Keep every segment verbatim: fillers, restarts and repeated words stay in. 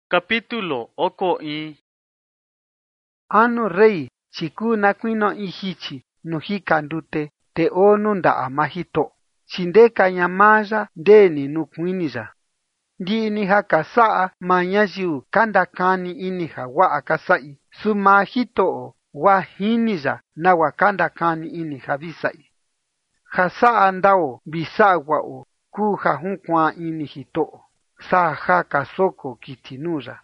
Capítulo oko i. Anu rey chiku nakuino ihichi no hika ndute te onu ndaa mahito chindeka nyamaja ndeni nukwinija ndini haka saa manyajiu kanda kani ini hawa akasai suma hito wa hinija na wakanda kani ini habisai hasaa ndao bisa wao ku hahunkwa ini hito sa haka soko kitinuja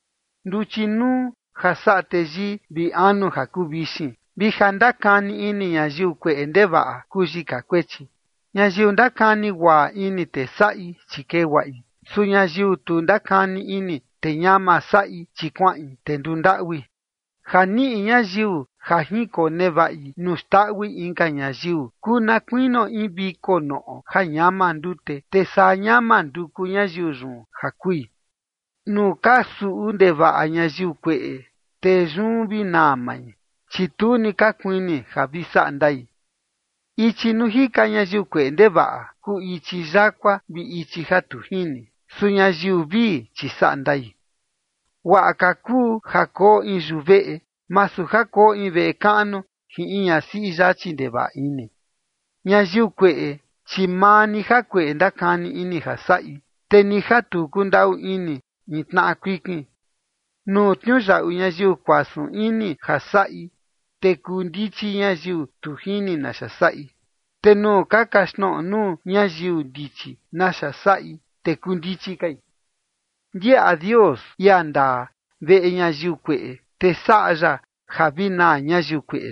nduchinu hasateji bi anu hakubishi bi handakani ini nyajiu kwe endeva kujika kwechi nyajiu ndakani wa ini te sai chike wai su nyajiu tu ndakani ini te nyama sai chikwai te ndundawi hani nyajiu hahiko nevai nustawi inka nyajiu kuna kwino ibiko no hanyama ndute te sa nyama nduku nyajiu jun hakui nu kasu undeva anyajiu kwe te jumbi namai chituni kakwini habisa ndai ichi nuhika nyajiu kwe ndeva ku ichi jakwa bi ichi hatuhini su nyajiu bi chisa ndai wa akaku hako injuve masu hako inve kanu hi inya si jachi ndeva ini nyajiu kwe chimani hakwe ndakani ini hasai te ni hatu kundau ini nitna kwiki no tnyuja unyajiu kwasu ini hasai te kundichi nyajiu tuhini na shasai te no kakashno nu nyajiu dichi na shasai te kundichi kai dia adios yanda ve nyajiu kwe te saja habina nyajiu kwe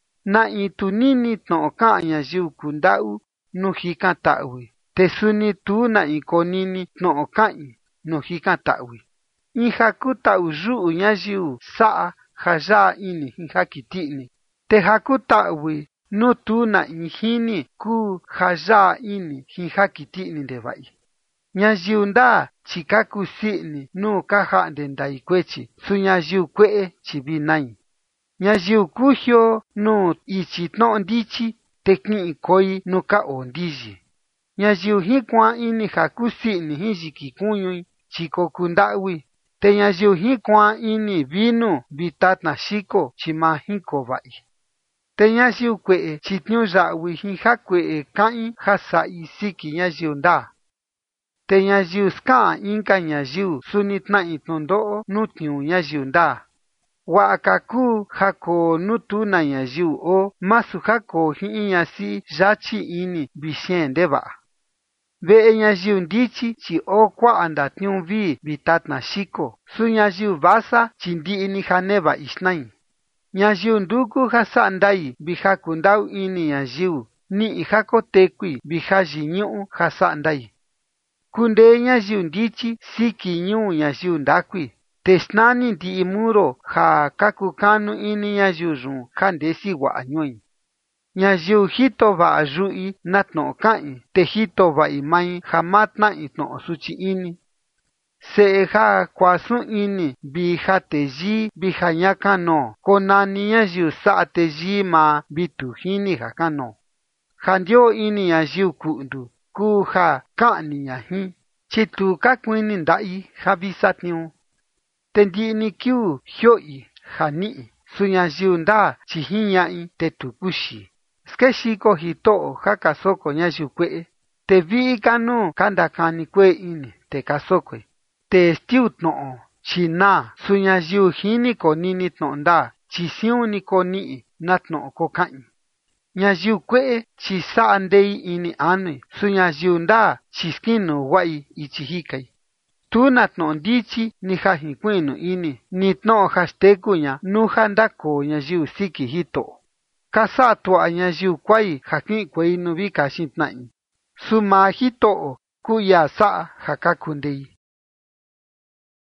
na itunini tno ka nyajiu kundau no hikatawi te suni tu na ikonini tno kai no hikatawi inhakuta uju nyajiu saa haja ini hikakitini te hakuta wi no tu na ihini ku haja ini hikakitini ndevai nyajiu nda chikaku sini no kaha ndendai kwechi su nyajiu kwe chibinai nyajiu kuhyo no ichi tno ndichi tekni koi no ka ondiji nyajiu hikwa ini hakusini hijiki kunyui chiko kundawi te nyajiu hikwa ini vino bitatna shiko chimahiko vai te nyajiu kwe chitnyu jawi hihakwe kai hasai siki nyajiu nda te nyajiu ska inka nyajiu sunitna itondo nutnyu nyajiu nda wa akaku hako nutuna nyajiu o masu hako hiinyasi jachi ini bishendeva ve nyajiu ndichi chi o kwa anda tnyuvi bitatna shiko su nyajiu vasa chindi ini haneva isnai nyajiu nduku hasa ndai bihaku ndau ini nyajiu ni ihako tekwi bihaji nyu hasa ndai kunde nyajiu ndichi siki nyu nyajiu ndakwi tesnani ndi imuro ha kakukanu ini nyajiu jun kandesi wa anyoi nyajiu hito va ajui natno kai te hito va imai hamatna itno suchi ini se ha kwasu ini biha teji biha nyakano konani nyajiu sa teji ma bituhini hakano handio ini nyajiu kundu ku ha kani nyahi chitu kakwini ndai habisatniu tendini kiu hyoi hani su nyajiu nda chihinyai te tukushi skeshiko hito hakasoko nyajiu kwe te vi kanu kanda kani kwe ini te kasokwe te stiu tno china su nyajiu hini konini tno nda chisiu ni koni natno kokai nyajiu kwe chisa ndei ini ane su nyajiu nda chiskinu wai ichihikai tu natno ndichi ni hahikwinu ini nitno hastekunya nuha ndako nyajiu siki hito kasa tua nyajiu kwai haki kwei nubi kashintnai suma hito kuya sa hakakundei